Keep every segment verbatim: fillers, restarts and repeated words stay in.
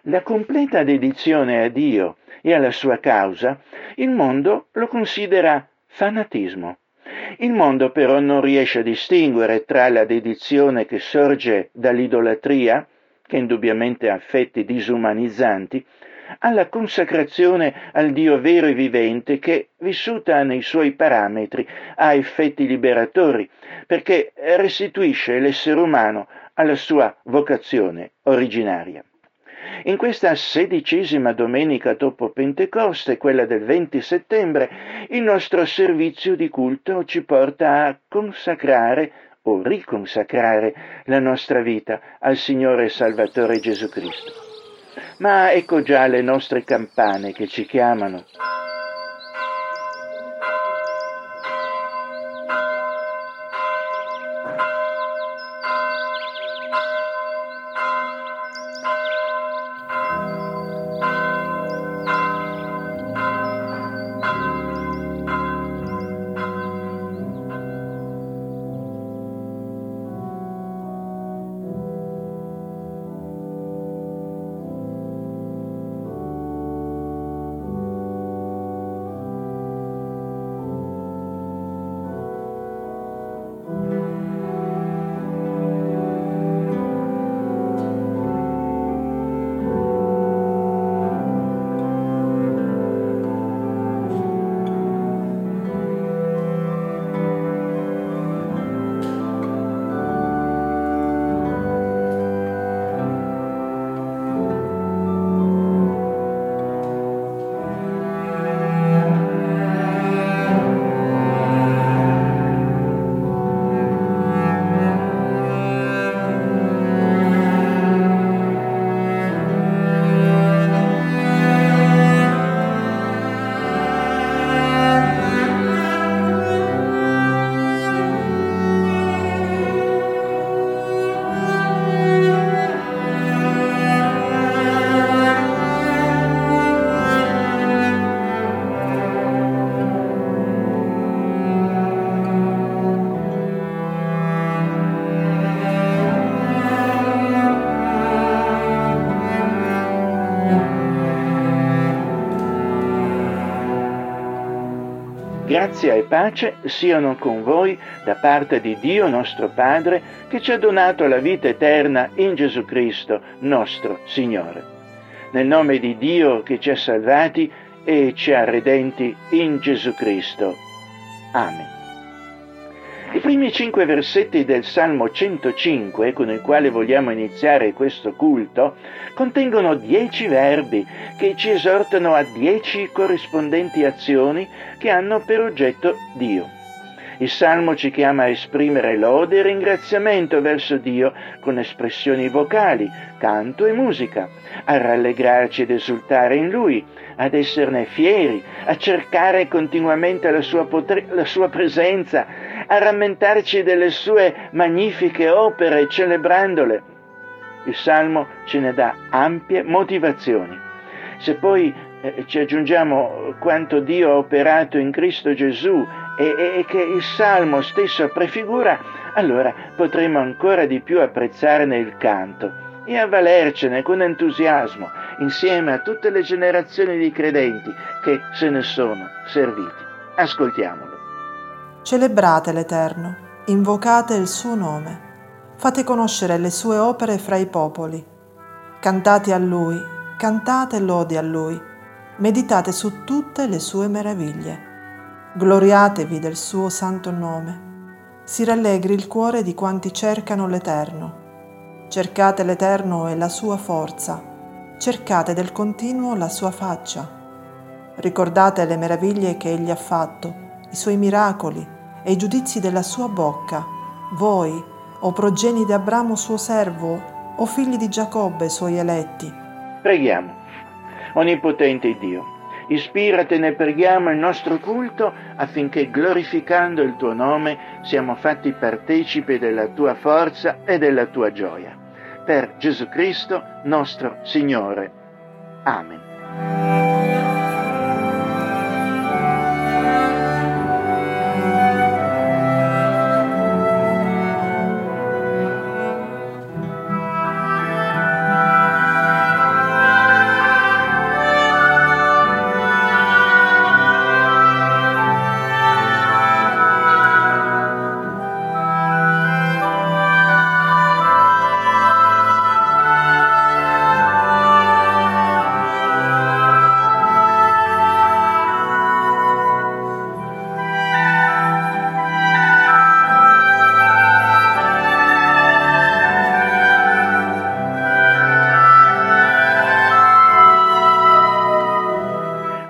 la completa dedizione a Dio e alla sua causa, il mondo lo considera fanatismo. Il mondo però non riesce a distinguere tra la dedizione che sorge dall'idolatria, che indubbiamente ha effetti disumanizzanti, alla consacrazione al Dio vero e vivente che, vissuta nei suoi parametri, ha effetti liberatori, perché restituisce l'essere umano alla sua vocazione originaria. In questa sedicesima domenica dopo Pentecoste, quella del venti settembre, il nostro servizio di culto ci porta a consacrare o riconsacrare la nostra vita al Signore e Salvatore Gesù Cristo. Ma ecco già le nostre campane che ci chiamano. Grazia e pace siano con voi da parte di Dio nostro Padre, che ci ha donato la vita eterna in Gesù Cristo, nostro Signore. Nel nome di Dio che ci ha salvati e ci ha redenti in Gesù Cristo. Amen. I primi cinque versetti del Salmo centocinque, con il quale vogliamo iniziare questo culto, contengono dieci verbi che ci esortano a dieci corrispondenti azioni che hanno per oggetto Dio. Il Salmo ci chiama a esprimere lode e ringraziamento verso Dio con espressioni vocali, canto e musica, a rallegrarci ed esultare in Lui, ad esserne fieri, a cercare continuamente la sua, potre- la sua presenza, a rammentarci delle sue magnifiche opere celebrandole. Il Salmo ce ne dà ampie motivazioni. Se poi eh, ci aggiungiamo quanto Dio ha operato in Cristo Gesù e, e, e che il Salmo stesso prefigura, allora potremo ancora di più apprezzarne il canto e avvalercene con entusiasmo insieme a tutte le generazioni di credenti che se ne sono serviti. Ascoltiamolo. Celebrate l'Eterno, invocate il suo nome, fate conoscere le sue opere fra i popoli. Cantate a Lui, cantate lodi a Lui, meditate su tutte le sue meraviglie. Gloriatevi del suo santo nome. Si rallegri il cuore di quanti cercano l'Eterno. Cercate l'Eterno e la sua forza, cercate del continuo la sua faccia. Ricordate le meraviglie che Egli ha fatto, i suoi miracoli e i giudizi della sua bocca, voi, o progenie di Abramo suo servo, o figli di Giacobbe suoi eletti. Preghiamo. Onnipotente Dio, ispiratene, preghiamo, il nostro culto affinché, glorificando il tuo nome, siamo fatti partecipi della tua forza e della tua gioia. Per Gesù Cristo, nostro Signore. Amen.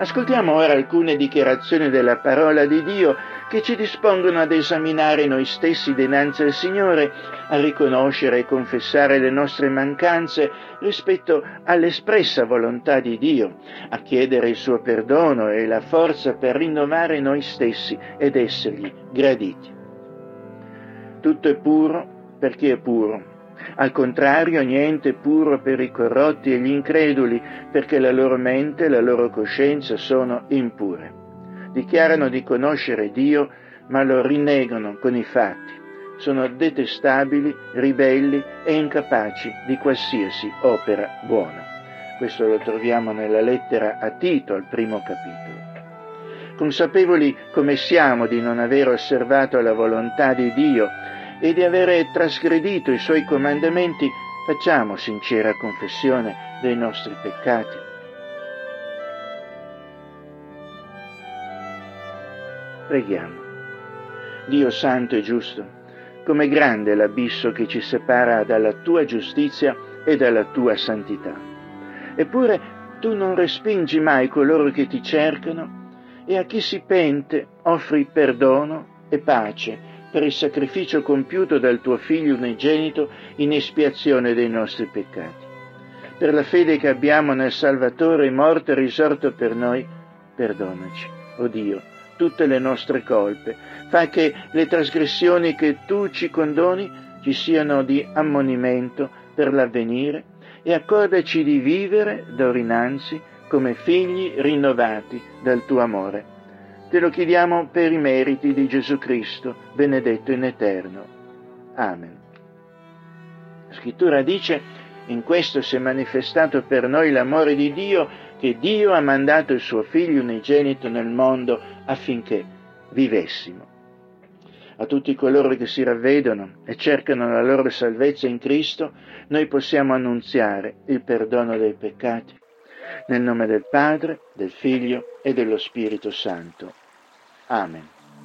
Ascoltiamo ora alcune dichiarazioni della parola di Dio che ci dispongono ad esaminare noi stessi dinanzi al Signore, a riconoscere e confessare le nostre mancanze rispetto all'espressa volontà di Dio, a chiedere il suo perdono e la forza per rinnovare noi stessi ed essergli graditi. Tutto è puro per chi è puro. Al contrario, niente è puro per i corrotti e gli increduli, perché la loro mente e la loro coscienza sono impure. Dichiarano di conoscere Dio, ma lo rinnegano con i fatti. Sono detestabili, ribelli e incapaci di qualsiasi opera buona. Questo lo troviamo nella lettera a Tito, al primo capitolo. Consapevoli come siamo di non aver osservato la volontà di Dio e di avere trasgredito i suoi comandamenti, facciamo sincera confessione dei nostri peccati. Preghiamo. Dio santo e giusto, com'è grande l'abisso che ci separa dalla tua giustizia e dalla tua santità. Eppure tu non respingi mai coloro che ti cercano e a chi si pente offri perdono e pace per il sacrificio compiuto dal tuo Figlio unigenito in espiazione dei nostri peccati. Per la fede che abbiamo nel Salvatore morto e risorto per noi, perdonaci, o Dio, tutte le nostre colpe, fa che le trasgressioni che tu ci condoni ci siano di ammonimento per l'avvenire e accordaci di vivere d'ora innanzi come figli rinnovati dal tuo amore. Te lo chiediamo per i meriti di Gesù Cristo, benedetto in eterno. Amen. La Scrittura dice: in questo si è manifestato per noi l'amore di Dio, che Dio ha mandato il suo Figlio unigenito nel mondo affinché vivessimo. A tutti coloro che si ravvedono e cercano la loro salvezza in Cristo, noi possiamo annunziare il perdono dei peccati. Nel nome del Padre, del Figlio e dello Spirito Santo. Amen.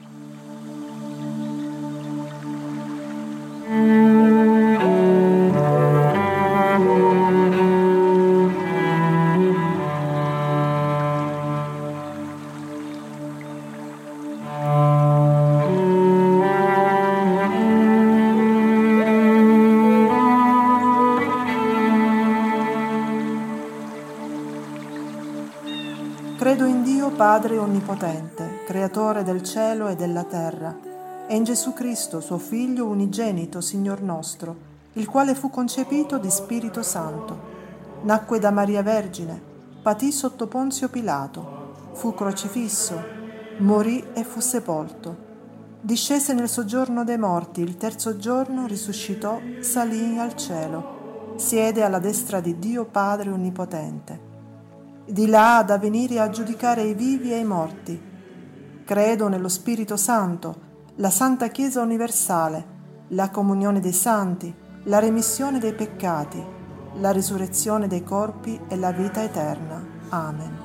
Credo in Dio Padre Onnipotente, Creatore del cielo e della terra, e in Gesù Cristo, suo Figlio unigenito, Signor nostro, il quale fu concepito di Spirito Santo. Nacque da Maria Vergine, patì sotto Ponzio Pilato, fu crocifisso, morì e fu sepolto. Discese nel soggiorno dei morti, il terzo giorno risuscitò, salì al cielo, siede alla destra di Dio Padre Onnipotente. Di là ad avvenire a giudicare i vivi e i morti. Credo nello Spirito Santo, la Santa Chiesa Universale, la comunione dei santi, la remissione dei peccati, la risurrezione dei corpi e la vita eterna. Amen.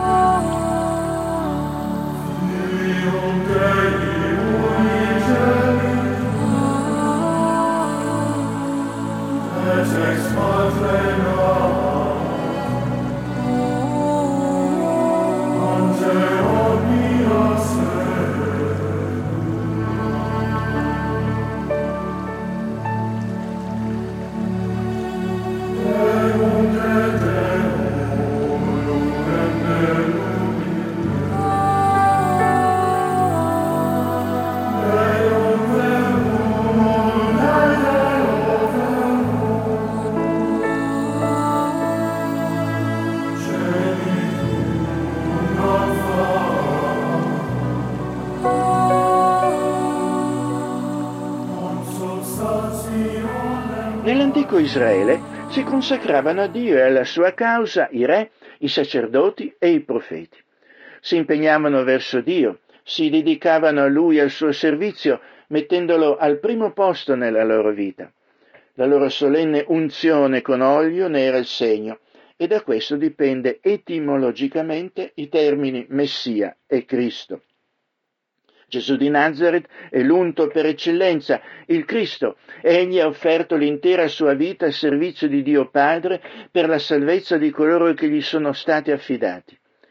Nell'antico Israele si consacravano a Dio e alla sua causa i re, i sacerdoti e i profeti. Si impegnavano verso Dio, si dedicavano a Lui e al suo servizio, mettendolo al primo posto nella loro vita. La loro solenne unzione con olio ne era il segno, e da questo dipende etimologicamente i termini Messia e Cristo. Gesù di Nazaret è l'unto per eccellenza, il Cristo, e egli ha offerto l'intera sua vita al servizio di Dio Padre per la salvezza di coloro che gli sono stati affidati.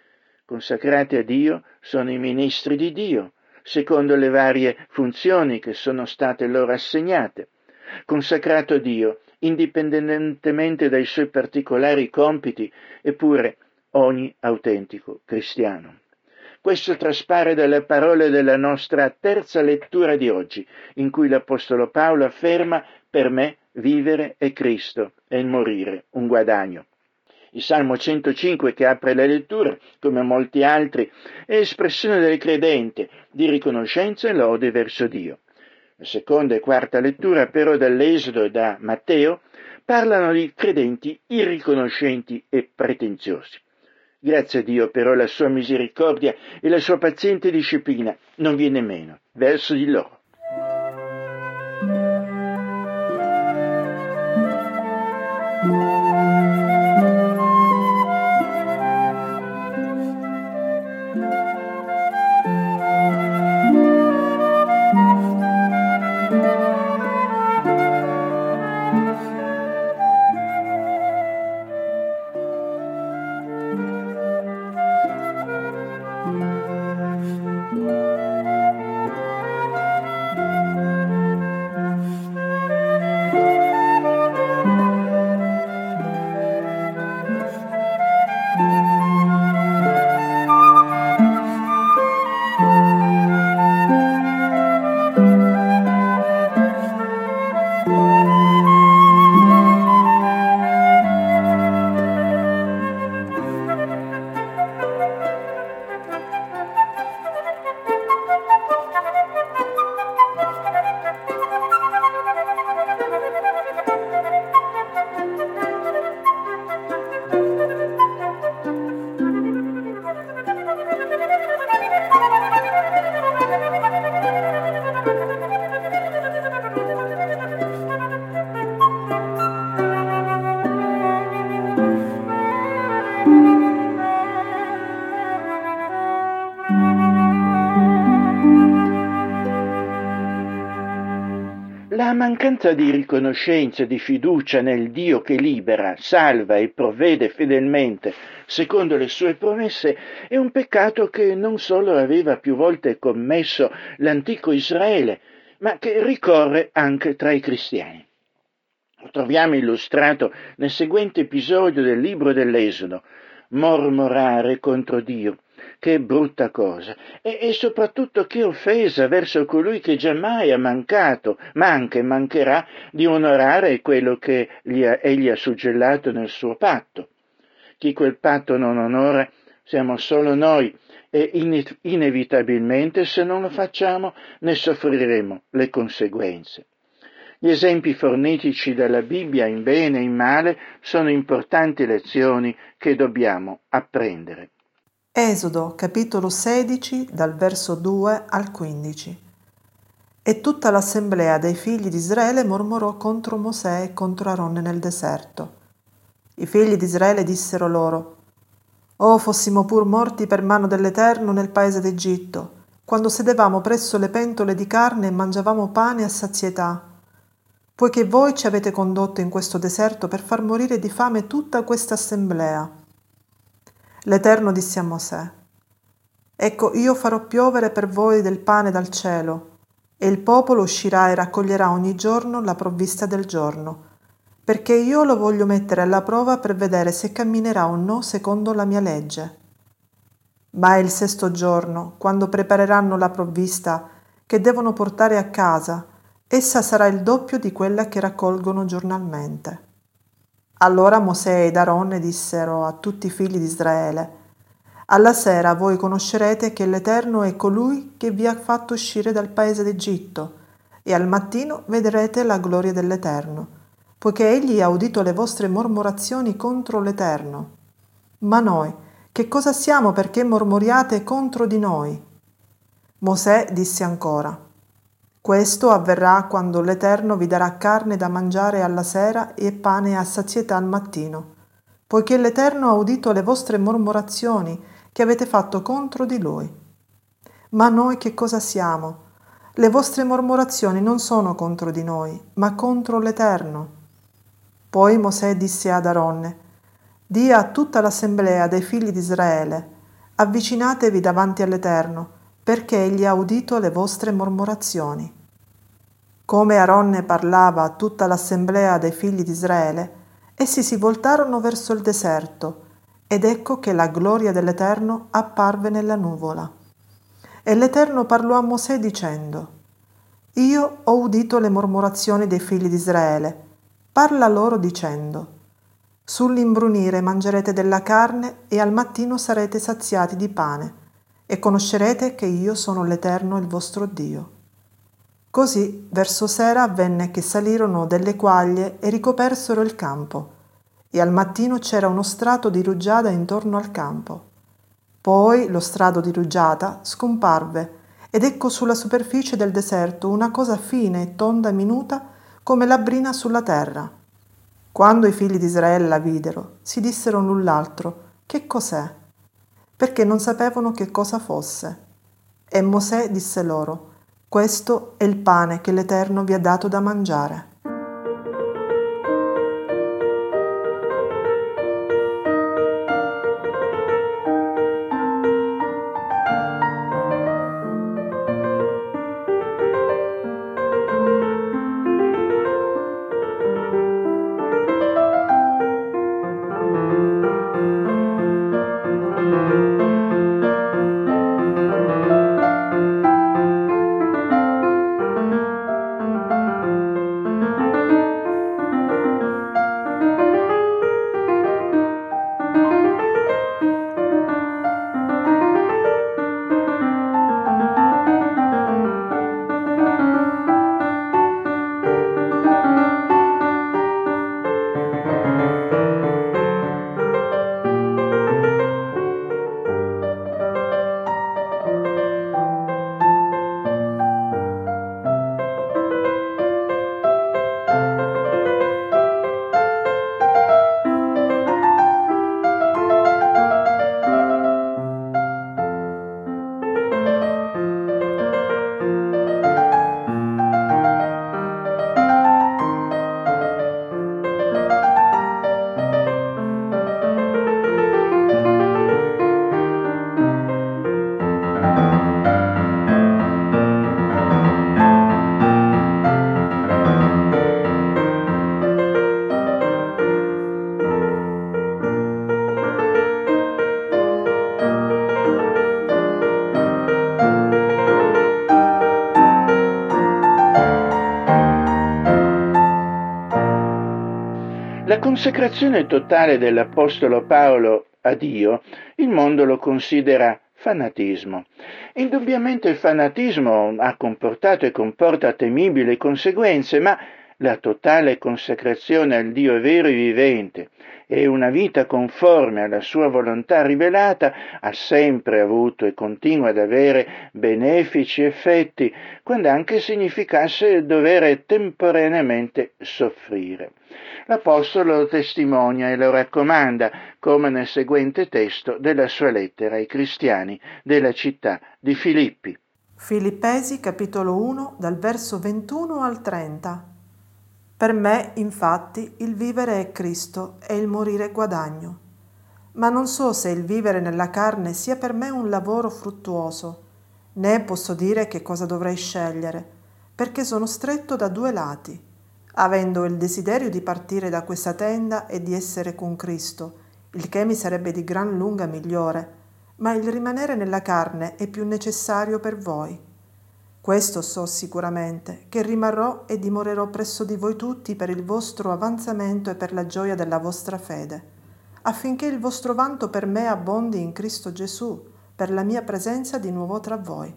consacrati a Dio sono i ministri di Dio, secondo le varie funzioni che sono state loro assegnate. Consacrato a Dio, indipendentemente dai suoi particolari compiti, eppure ogni autentico cristiano. Questo traspare dalle parole della nostra terza lettura di oggi, in cui l'Apostolo Paolo afferma: per me vivere è Cristo e il morire un guadagno. Il Salmo centocinque, che apre la lettura, come molti altri, è espressione del credente di riconoscenza e lode verso Dio. La seconda e quarta lettura, però, dall'Esodo e da Matteo, parlano di credenti irriconoscenti e pretenziosi. Grazie a Dio, però, la sua misericordia e la sua paziente disciplina non viene meno verso di loro. La mancanza di riconoscenza e di fiducia nel Dio che libera, salva e provvede fedelmente secondo le sue promesse è un peccato che non solo aveva più volte commesso l'antico Israele, ma che ricorre anche tra i cristiani. Lo troviamo illustrato nel seguente episodio del libro dell'Esodo: mormorare contro Dio. Che brutta cosa, e, e soprattutto che offesa verso colui che giammai ha mancato, manca e mancherà di onorare quello che gli ha, egli ha suggellato nel suo patto. Chi quel patto non onora siamo solo noi, e in, inevitabilmente se non lo facciamo ne soffriremo le conseguenze. Gli esempi fornitici dalla Bibbia in bene e in male sono importanti lezioni che dobbiamo apprendere. Esodo capitolo sedici dal verso due al quindici. E tutta l'assemblea dei figli di Israele mormorò contro Mosè e contro Aronne nel deserto. I figli di Israele dissero loro: «Oh, fossimo pur morti per mano dell'Eterno nel paese d'Egitto, quando sedevamo presso le pentole di carne e mangiavamo pane a sazietà, poiché voi ci avete condotto in questo deserto per far morire di fame tutta questa assemblea». L'Eterno disse a Mosè: «Ecco, io farò piovere per voi del pane dal cielo, e il popolo uscirà e raccoglierà ogni giorno la provvista del giorno, perché io lo voglio mettere alla prova per vedere se camminerà o no secondo la mia legge. Ma è il sesto giorno, quando prepareranno la provvista che devono portare a casa, essa sarà il doppio di quella che raccolgono giornalmente». Allora Mosè ed Aronne dissero a tutti i figli di Israele: «Alla sera voi conoscerete che l'Eterno è colui che vi ha fatto uscire dal paese d'Egitto, e al mattino vedrete la gloria dell'Eterno, poiché egli ha udito le vostre mormorazioni contro l'Eterno. Ma noi, che cosa siamo perché mormoriate contro di noi?» Mosè disse ancora: «Questo avverrà quando l'Eterno vi darà carne da mangiare alla sera e pane a sazietà al mattino, poiché l'Eterno ha udito le vostre mormorazioni che avete fatto contro di Lui. Ma noi che cosa siamo? Le vostre mormorazioni non sono contro di noi, ma contro l'Eterno». Poi Mosè disse ad Aronne: «Dì a tutta l'assemblea dei figli di Israele: Avvicinatevi davanti all'Eterno, perché Egli ha udito le vostre mormorazioni. Come Aronne parlava a tutta l'assemblea dei figli di Israele, essi si voltarono verso il deserto, ed ecco che la gloria dell'Eterno apparve nella nuvola. E l'Eterno parlò a Mosè dicendo: Io ho udito le mormorazioni dei figli di Israele, parla loro dicendo: Sull'imbrunire mangerete della carne e al mattino sarete saziati di pane, e conoscerete che io sono l'Eterno il vostro Dio. Così verso sera avvenne che salirono delle quaglie e ricopersero il campo, e al mattino c'era uno strato di rugiada intorno al campo. Poi lo strato di rugiada scomparve, ed ecco sulla superficie del deserto una cosa fine e tonda minuta come la brina sulla terra. Quando i figli di Israele la videro, si dissero l'un l'altro: Che cos'è? Perché non sapevano che cosa fosse. E Mosè disse loro: Questo è il pane che l'Eterno vi ha dato da mangiare. La consacrazione totale dell'Apostolo Paolo a Dio, il mondo lo considera fanatismo. Indubbiamente il fanatismo ha comportato e comporta temibili conseguenze, ma la totale consacrazione al Dio vero e vivente e una vita conforme alla sua volontà rivelata ha sempre avuto e continua ad avere benefici effetti, quando anche significasse dover temporaneamente soffrire. L'Apostolo lo testimonia e lo raccomanda, come nel seguente testo della sua lettera ai cristiani della città di Filippi. Filippesi capitolo uno dal verso ventuno al trenta. Per me, infatti, il vivere è Cristo e il morire guadagno. Ma non so se il vivere nella carne sia per me un lavoro fruttuoso, né posso dire che cosa dovrei scegliere, perché sono stretto da due lati, avendo il desiderio di partire da questa tenda e di essere con Cristo, il che mi sarebbe di gran lunga migliore, ma il rimanere nella carne è più necessario per voi. Questo so sicuramente, che rimarrò e dimorerò presso di voi tutti per il vostro avanzamento e per la gioia della vostra fede, affinché il vostro vanto per me abbondi in Cristo Gesù, per la mia presenza di nuovo tra voi.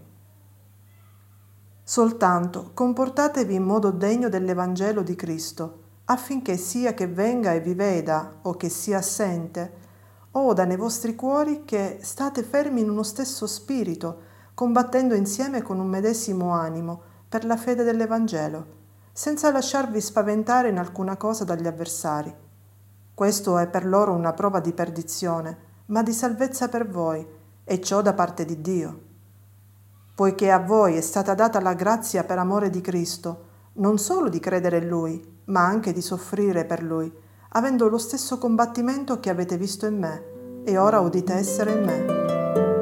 Soltanto comportatevi in modo degno dell'Evangelo di Cristo, affinché sia che venga e vi veda, o che sia assente, oda nei vostri cuori che state fermi in uno stesso spirito, combattendo insieme con un medesimo animo per la fede dell'Evangelo, senza lasciarvi spaventare in alcuna cosa dagli avversari. Questo è per loro una prova di perdizione, ma di salvezza per voi, e ciò da parte di Dio. Poiché a voi è stata data la grazia per amore di Cristo, non solo di credere in Lui, ma anche di soffrire per Lui, avendo lo stesso combattimento che avete visto in me, e ora udite essere in me.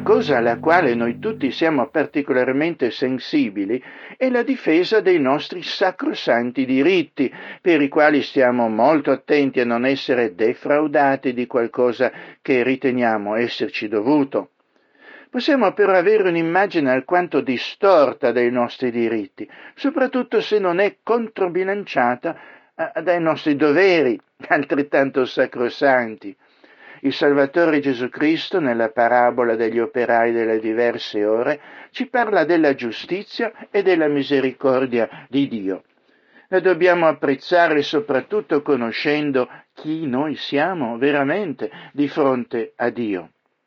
una cosa alla quale noi tutti siamo particolarmente sensibili è la difesa dei nostri sacrosanti diritti, per i quali stiamo molto attenti a non essere defraudati di qualcosa che riteniamo esserci dovuto. Possiamo però avere un'immagine alquanto distorta dei nostri diritti, soprattutto se non è controbilanciata eh, dai nostri doveri, altrettanto sacrosanti. Il Salvatore Gesù Cristo, nella parabola degli operai delle diverse ore, ci parla della giustizia e della misericordia di Dio. La dobbiamo apprezzare soprattutto conoscendo chi noi siamo veramente di fronte a Dio.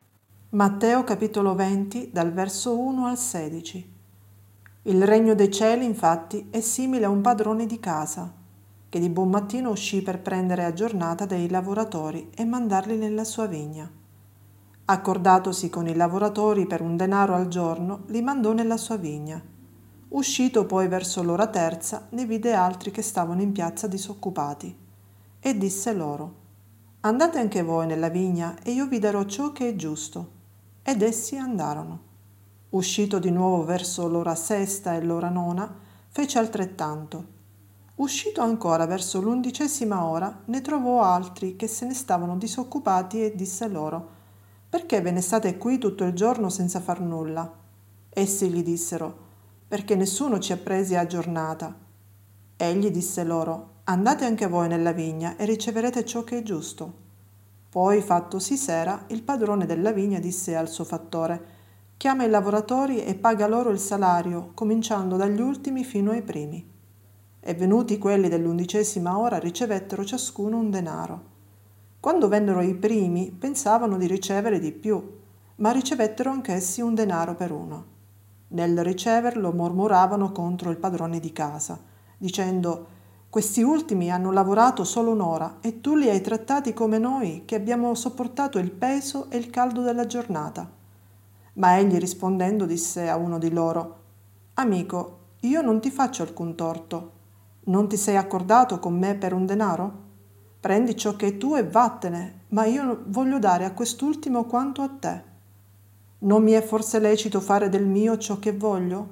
Matteo capitolo venti dal verso uno al sedici. Il regno dei cieli infatti è simile a un padrone di casa che di buon mattino uscì per prendere a giornata dei lavoratori e mandarli nella sua vigna. Accordatosi con i lavoratori per un denaro al giorno, li mandò nella sua vigna. Uscito poi verso l'ora terza, ne vide altri che stavano in piazza disoccupati e disse loro: andate anche voi nella vigna e io vi darò ciò che è giusto. Ed essi andarono. Uscito di nuovo verso l'ora sesta e l'ora nona, fece altrettanto. Uscito ancora verso l'undicesima ora, ne trovò altri che se ne stavano disoccupati e disse loro: perché ve ne state qui tutto il giorno senza far nulla? Essi gli dissero: perché nessuno ci ha presi a giornata. Egli disse loro: andate anche voi nella vigna e riceverete ciò che è giusto. Poi, fattosi sera, il padrone della vigna disse al suo fattore: chiama i lavoratori e paga loro il salario, cominciando dagli ultimi fino ai primi. E venuti quelli dell'undicesima ora ricevettero ciascuno un denaro. Quando vennero i primi pensavano di ricevere di più, ma ricevettero anch'essi un denaro per uno. Nel riceverlo mormoravano contro il padrone di casa, dicendo: questi ultimi hanno lavorato solo un'ora e tu li hai trattati come noi che abbiamo sopportato il peso e il caldo della giornata. Ma egli rispondendo disse a uno di loro: amico, io non ti faccio alcun torto. Non ti sei accordato con me per un denaro? Prendi ciò che è tuo e vattene, ma io voglio dare a quest'ultimo quanto a te. Non mi è forse lecito fare del mio ciò che voglio?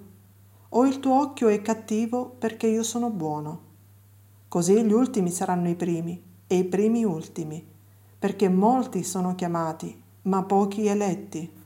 O il tuo occhio è cattivo perché io sono buono? Così gli ultimi saranno i primi e i primi ultimi, perché molti sono chiamati, ma pochi eletti.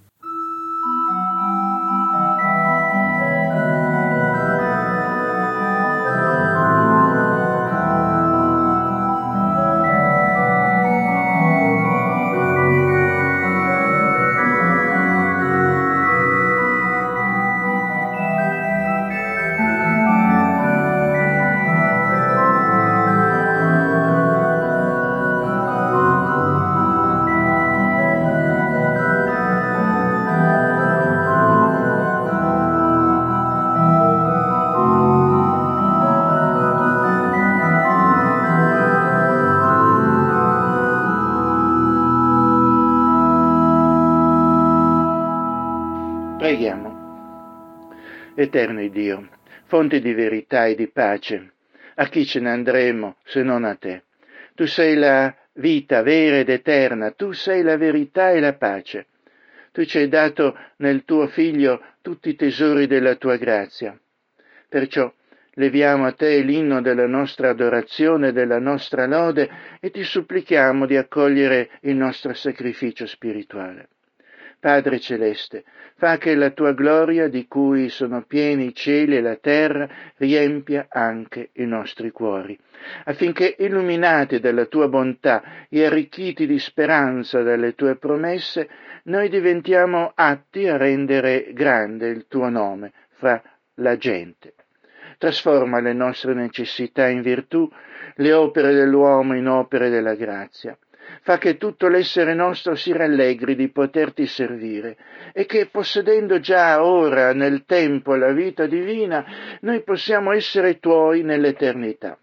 Preghiamo. Eterno Dio, fonte di verità e di pace, a chi ce ne andremo se non a te? Tu sei la vita vera ed eterna, tu sei la verità e la pace. Tu ci hai dato nel tuo Figlio tutti i tesori della tua grazia. Perciò leviamo a te l'inno della nostra adorazione, della nostra lode e ti supplichiamo di accogliere il nostro sacrificio spirituale. Padre Celeste, fa che la tua gloria, di cui sono pieni i cieli e la terra, riempia anche i nostri cuori, affinché, illuminati dalla tua bontà e arricchiti di speranza dalle tue promesse, noi diventiamo atti a rendere grande il tuo nome fra la gente. Trasforma le nostre necessità in virtù, le opere dell'uomo in opere della grazia. Fa che tutto l'essere nostro si rallegri di poterti servire e che, possedendo già ora nel tempo la vita divina, noi possiamo essere tuoi nell'eternità.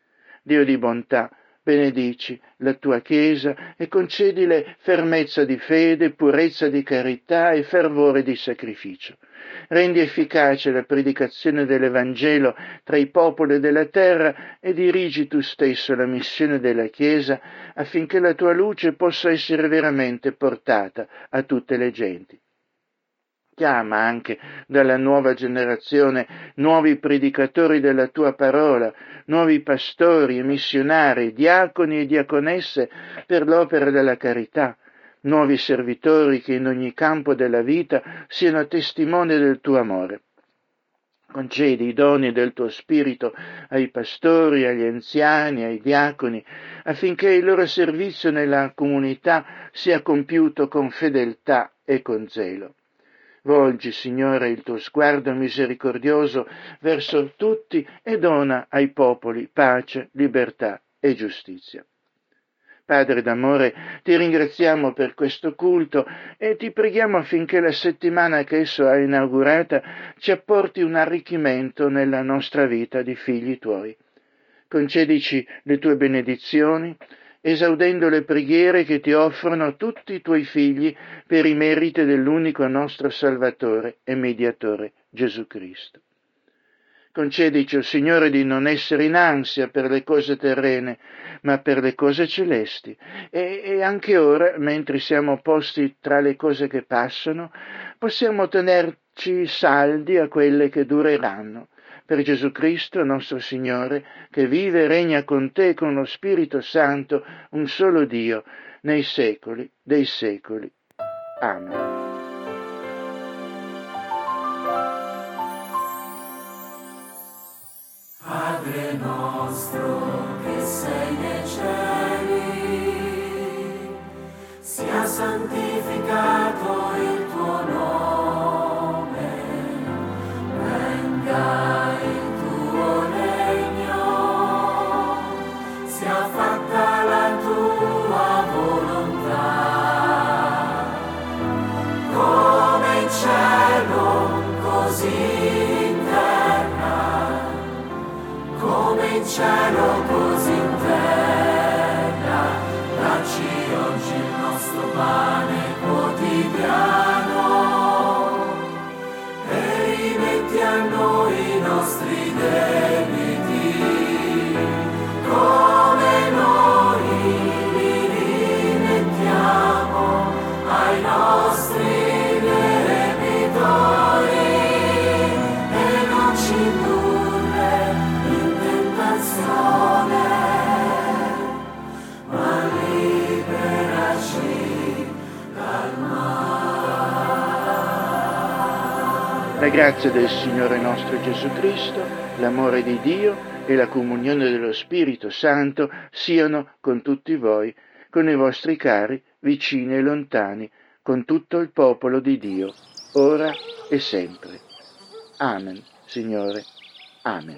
Dio di bontà, benedici la tua Chiesa e concedile fermezza di fede, purezza di carità e fervore di sacrificio. Rendi efficace la predicazione dell'Evangelo tra i popoli della terra e dirigi tu stesso la missione della Chiesa affinché la tua luce possa essere veramente portata a tutte le genti. Chiama anche dalla nuova generazione nuovi predicatori della tua parola, nuovi pastori e missionari, diaconi e diaconesse per l'opera della carità, nuovi servitori che in ogni campo della vita siano testimoni del tuo amore. Concedi i doni del tuo Spirito ai pastori, agli anziani, ai diaconi, affinché il loro servizio nella comunità sia compiuto con fedeltà e con zelo. Volgi, Signore, il tuo sguardo misericordioso verso tutti e dona ai popoli pace, libertà e giustizia. Padre d'amore, ti ringraziamo per questo culto e ti preghiamo affinché la settimana che esso ha inaugurata ci apporti un arricchimento nella nostra vita di figli tuoi. Concedici le tue benedizioni, esaudendo le preghiere che ti offrono tutti i tuoi figli per i meriti dell'unico nostro Salvatore e Mediatore, Gesù Cristo. Concedici, o Signore, di non essere in ansia per le cose terrene, ma per le cose celesti. E, e anche ora, mentre siamo posti tra le cose che passano, possiamo tenerci saldi a quelle che dureranno. Per Gesù Cristo, nostro Signore, che vive e regna con te e con lo Spirito Santo, un solo Dio, nei secoli dei secoli. Amen. Padre nostro che sei nei cieli, sia santificato il tuo nome, venga il tuo regno, sia fatta la tua volontà, come in cielo, così come in cielo così in terra. Dacci oggi il nostro pane quotidiano e rimetti a noi i nostri debiti, come noi li rimettiamo ai nostri debitori, e non ci indurre in tentazione, ma liberaci dal male. La grazia del Signore nostro Gesù Cristo, l'amore di Dio e la comunione dello Spirito Santo siano con tutti voi, con i vostri cari, vicini e lontani, con tutto il popolo di Dio, ora e sempre. Amen, Signore. Amen.